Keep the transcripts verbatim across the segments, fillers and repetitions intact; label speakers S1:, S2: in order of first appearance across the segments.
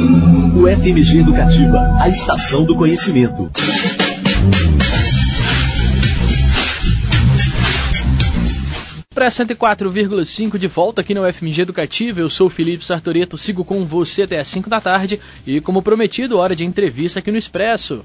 S1: O F M G Educativa, a estação do conhecimento.
S2: Para cento e quatro vírgula cinco de volta aqui no F M G Educativa, eu sou o Felipe Sartoreto, sigo com você até às cinco da tarde e, como prometido, hora de entrevista aqui no Expresso.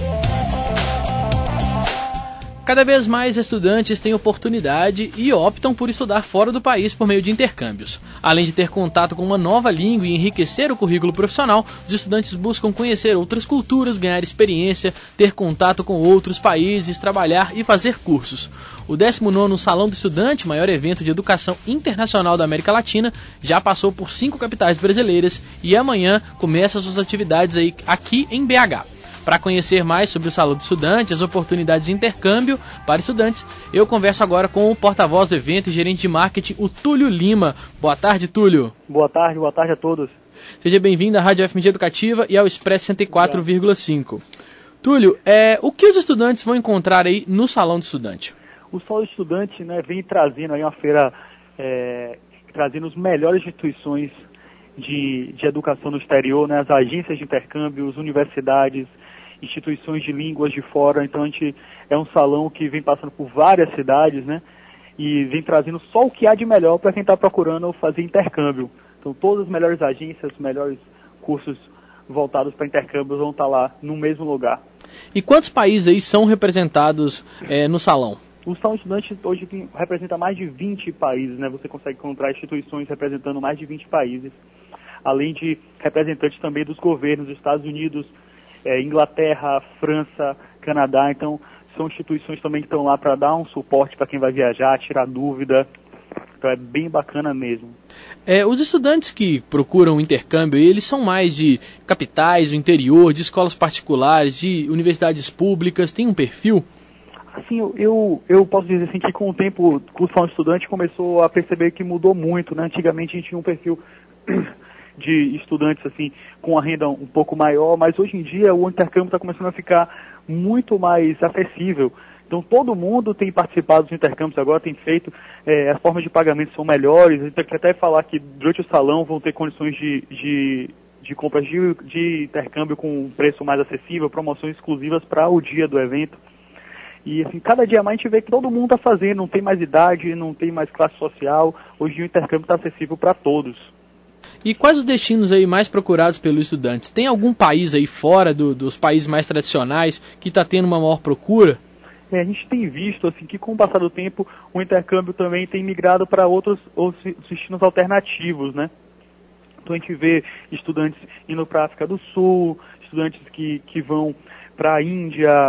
S2: Cada vez mais estudantes têm oportunidade e optam por estudar fora do país por meio de intercâmbios. Além de ter contato com uma nova língua e enriquecer o currículo profissional, os estudantes buscam conhecer outras culturas, ganhar experiência, ter contato com outros países, trabalhar e fazer cursos. O décimo nono Salão do Estudante, maior evento de educação internacional da América Latina, já passou por cinco capitais brasileiras e amanhã começa suas atividades aí, aqui em B H. Para conhecer mais sobre o Salão do Estudante, as oportunidades de intercâmbio para estudantes, eu converso agora com o porta-voz do evento e gerente de marketing, o Túlio Lima. Boa tarde, Túlio.
S3: Boa tarde, boa tarde a todos.
S2: Seja bem-vindo à Rádio F M G Educativa e ao Expresso cento e quatro vírgula cinco. Túlio, é, o que os estudantes vão encontrar aí no Salão do Estudante?
S3: O Salão do Estudante, né, vem trazendo aí uma feira, é, trazendo as melhores instituições de, de educação no exterior, né, as agências de intercâmbio, as universidades, instituições de línguas de fora. Então a gente é um salão que vem passando por várias cidades, né, e vem trazendo só o que há de melhor para quem está procurando fazer intercâmbio. Então todas as melhores agências, os melhores cursos voltados para intercâmbio vão estar lá no mesmo lugar.
S2: E quantos países aí são representados é, no salão?
S3: O Salão Estudante hoje tem, representa mais de vinte países, né? Você consegue encontrar instituições representando mais de vinte países, além de representantes também dos governos dos Estados Unidos, é, Inglaterra, França, Canadá. Então, são instituições também que estão lá para dar um suporte para quem vai viajar, tirar dúvida. Então, é bem bacana mesmo.
S2: É, os estudantes que procuram intercâmbio, eles são mais de capitais, do interior, de escolas particulares, de universidades públicas, tem um perfil?
S3: Assim, eu, eu posso dizer assim que com o tempo o Salão Estudante começou a perceber que mudou muito, né? Antigamente a gente tinha um perfil de estudantes assim com a renda um pouco maior, mas hoje em dia o intercâmbio está começando a ficar muito mais acessível. Então todo mundo tem participado dos intercâmbios agora, tem feito, é, as formas de pagamento são melhores. A gente quer até falar que durante o salão vão ter condições de, de, de compras de, de intercâmbio com um preço mais acessível, promoções exclusivas para o dia do evento. E assim, cada dia mais a gente vê que todo mundo está fazendo, não tem mais idade, não tem mais classe social. Hoje o intercâmbio está acessível para todos.
S2: E quais os destinos aí mais procurados pelos estudantes? Tem algum país aí fora do, dos países mais tradicionais que está tendo uma maior procura?
S3: É, a gente tem visto assim, que com o passar do tempo o intercâmbio também tem migrado para outros, outros destinos alternativos, né? Então a gente vê estudantes indo para a África do Sul, estudantes que, que vão para a Índia,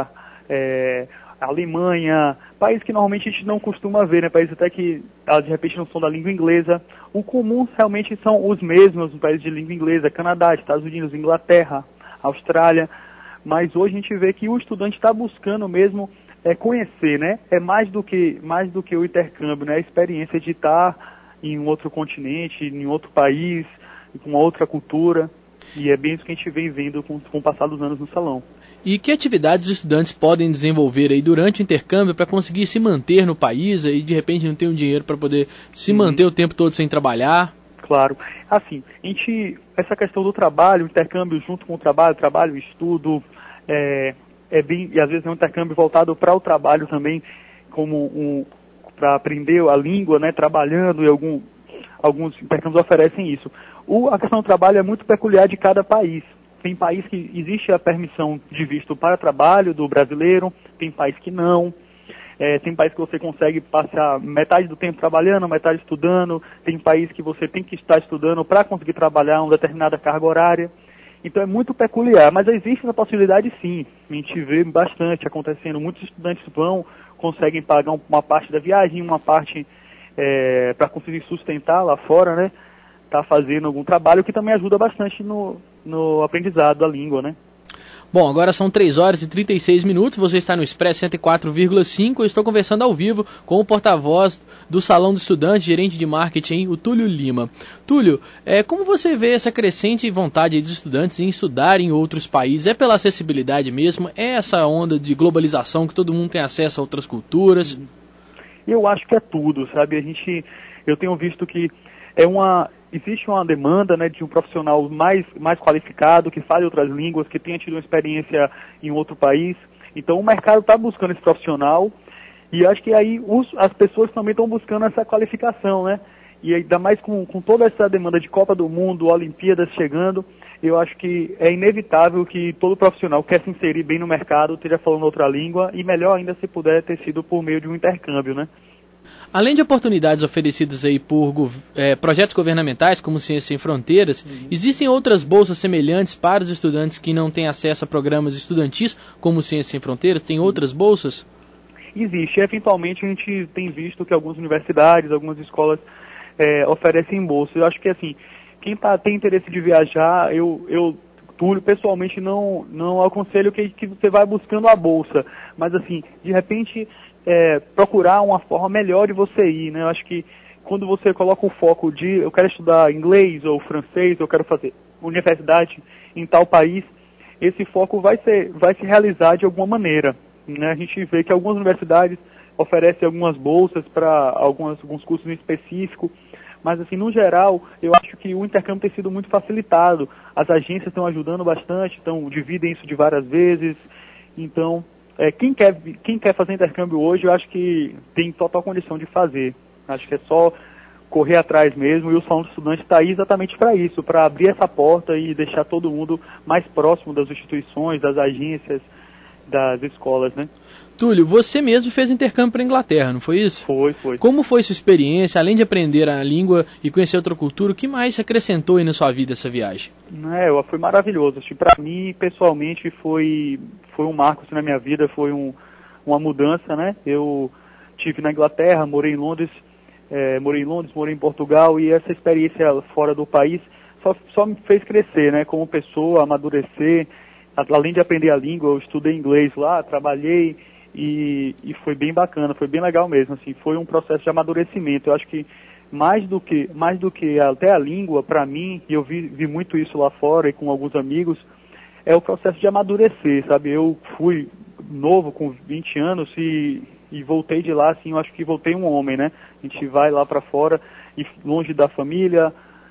S3: é, Alemanha, países que normalmente a gente não costuma ver, né? Países até que de repente não são da língua inglesa. O comum realmente são os mesmos, os países de língua inglesa, Canadá, Estados Unidos, Inglaterra, Austrália. Mas hoje a gente vê que o estudante está buscando mesmo é, conhecer, né? É mais do que, mais do que o intercâmbio, né? A experiência de estar em um outro continente, em outro país, com uma outra cultura. E é bem isso que a gente vem vendo com, com o passar dos anos no salão.
S2: E que atividades os estudantes podem desenvolver aí durante o intercâmbio para conseguir se manter no país e de repente não ter um dinheiro para poder se uhum. manter o tempo todo sem trabalhar?
S3: Claro. Assim, a gente, essa questão do trabalho, o intercâmbio junto com o trabalho, trabalho e estudo, é, é bem, e às vezes é um intercâmbio voltado para o trabalho também, como um, para aprender a língua, né, trabalhando, e algum, alguns intercâmbios oferecem isso. O, a questão do trabalho é muito peculiar de cada país. Tem país que existe a permissão de visto para trabalho do brasileiro, tem país que não. É, tem país que você consegue passar metade do tempo trabalhando, metade estudando. Tem país que você tem que estar estudando para conseguir trabalhar uma determinada carga horária. Então é muito peculiar, mas existe essa possibilidade sim. A gente vê bastante acontecendo. Muitos estudantes vão, conseguem pagar uma parte da viagem, uma parte é, para conseguir sustentar lá fora, né? Tá fazendo algum trabalho que também ajuda bastante no, no aprendizado da língua, né?
S2: Bom, agora são três horas e trinta e seis minutos, você está no Expresso cento e quatro vírgula cinco, eu estou conversando ao vivo com o porta-voz do Salão do Estudante, gerente de marketing, o Túlio Lima. Túlio, é, como você vê essa crescente vontade dos estudantes em estudar em outros países? É pela acessibilidade mesmo? É essa onda de globalização que todo mundo tem acesso a outras culturas?
S3: Eu acho que é tudo, sabe? A gente, eu tenho visto que é uma... existe uma demanda, né, de um profissional mais, mais qualificado, que fale outras línguas, que tenha tido uma experiência em outro país. Então o mercado está buscando esse profissional e acho que aí os, as pessoas também estão buscando essa qualificação, né? E ainda mais com, com toda essa demanda de Copa do Mundo, Olimpíadas chegando, eu acho que é inevitável que todo profissional que quer se inserir bem no mercado esteja falando outra língua e melhor ainda se puder ter sido por meio de um intercâmbio, né?
S2: Além de oportunidades oferecidas aí por é, projetos governamentais, como Ciência Sem Fronteiras, uhum. existem outras bolsas semelhantes para os estudantes que não têm acesso a programas estudantis, como Ciência Sem Fronteiras? Tem outras bolsas?
S3: Existe. Eventualmente a gente tem visto que algumas universidades, algumas escolas é, oferecem bolsas. Eu acho que assim, quem tá, tem interesse de viajar, eu, eu Túlio, pessoalmente não, não aconselho que, que você vá buscando a bolsa, mas assim, de repente... É, procurar uma forma melhor de você ir, né? Eu acho que quando você coloca o foco de eu quero estudar inglês ou francês, eu quero fazer universidade em tal país, esse foco vai ser, vai se realizar de alguma maneira, né? A gente vê que algumas universidades oferecem algumas bolsas para alguns cursos em específico, mas assim, no geral, eu acho que o intercâmbio tem sido muito facilitado. As agências estão ajudando bastante, então dividem isso de várias vezes, então... É, quem, quer, quem quer fazer intercâmbio hoje, eu acho que tem total condição de fazer. Acho que é só correr atrás mesmo, e o Salão do Estudante está aí exatamente para isso, para abrir essa porta e deixar todo mundo mais próximo das instituições, das agências, das escolas, né?
S2: Túlio, você mesmo fez intercâmbio para a Inglaterra, não foi isso?
S3: Foi, foi.
S2: Como foi sua experiência, além de aprender a língua e conhecer outra cultura, o que mais acrescentou aí na sua vida essa viagem?
S3: É, foi maravilhoso. Assim, para mim, pessoalmente, foi, foi um marco assim, na minha vida, foi um, uma mudança, né? Eu estive na Inglaterra, morei em Londres, é, morei em Londres, morei em Portugal, e essa experiência fora do país só, só me fez crescer, né? Como pessoa, amadurecer. Além de aprender a língua, eu estudei inglês lá, trabalhei, E, e foi bem bacana, foi bem legal mesmo, assim, foi um processo de amadurecimento. Eu acho que mais do que, mais do que até a língua, para mim, e eu vi, vi muito isso lá fora e com alguns amigos, é o processo de amadurecer, sabe? Eu fui novo, com vinte anos, e, e voltei de lá, assim, eu acho que voltei um homem, né? A gente vai lá para fora, e longe da família,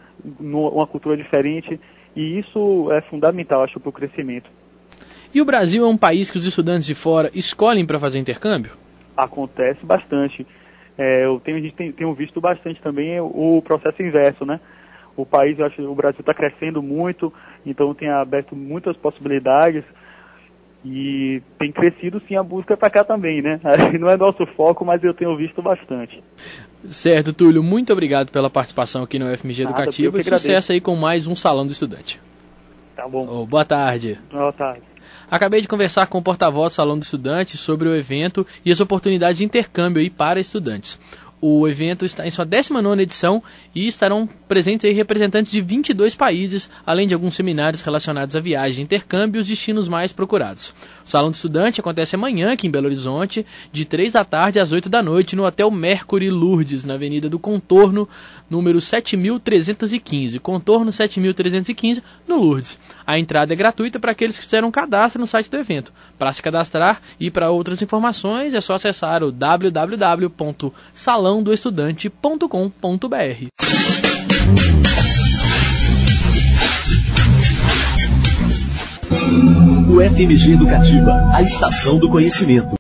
S3: uma cultura diferente, e isso é fundamental, acho, para o crescimento.
S2: E o Brasil é um país que os estudantes de fora escolhem para fazer intercâmbio?
S3: Acontece bastante. É, eu tenho, a gente tem, tenho visto bastante também o, o processo inverso, né? O país, eu acho que o Brasil está crescendo muito, então tem aberto muitas possibilidades e tem crescido sim a busca para cá também, né? Não é nosso foco, mas eu tenho visto bastante.
S2: Certo, Túlio, muito obrigado pela participação aqui no U F M G
S3: Nada,
S2: Educativa e sucesso aí com mais um Salão do Estudante.
S3: Tá bom.
S2: Oh, boa tarde.
S3: Boa tarde.
S2: Acabei de conversar com o porta-voz do Salão do Estudante sobre o evento e as oportunidades de intercâmbio aí para estudantes. O evento está em sua décima nona edição e estarão presentes aí representantes de vinte e dois países, além de alguns seminários relacionados à viagem, intercâmbio e os destinos mais procurados. O Salão do Estudante acontece amanhã aqui em Belo Horizonte, de três da tarde às oito da noite, no Hotel Mercury Lourdes, na Avenida do Contorno, número sete mil trezentos e quinze. Contorno sete mil trezentos e quinze, no Lourdes. A entrada é gratuita para aqueles que fizeram cadastro no site do evento. Para se cadastrar e para outras informações é só acessar o w w w ponto salão do estudante ponto com ponto b r.
S1: U F M G Educativa, a estação do conhecimento.